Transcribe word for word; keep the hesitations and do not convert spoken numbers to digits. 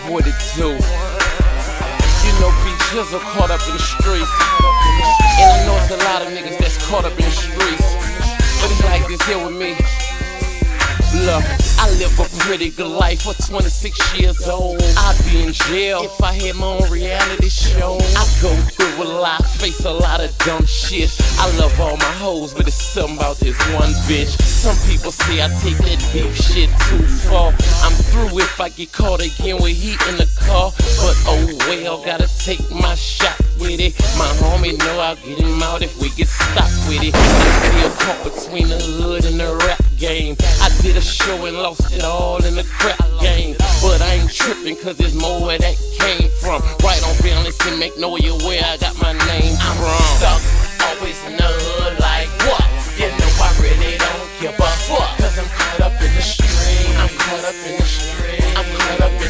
what it do. You know, B Jizzle caught up in the streets, and I know it's a lot of niggas that's caught up in the streets, but it's like this here with me. Look, I live a pretty good life for twenty-six years old. I'd be in jail if I had my own reality show. I go through a lot, face a lot of dumb shit. I love all my hoes, but it's something about this one bitch. Some people say I take that deep shit too far. I'm through if I get caught again with heat in the car, but oh well, gotta take my shot with it. My homie know I'll get him out if we get stopped with it. I'm still caught between the hood and the rap game. I did a show and lost it all in the crap game, but I ain't tripping cause there's more where that came from. Right on balance and make know you where I got my name from. Stuck always in the hood like what? You know I really don't give a fuck, cause I'm caught up in the street. I'm caught up in the street.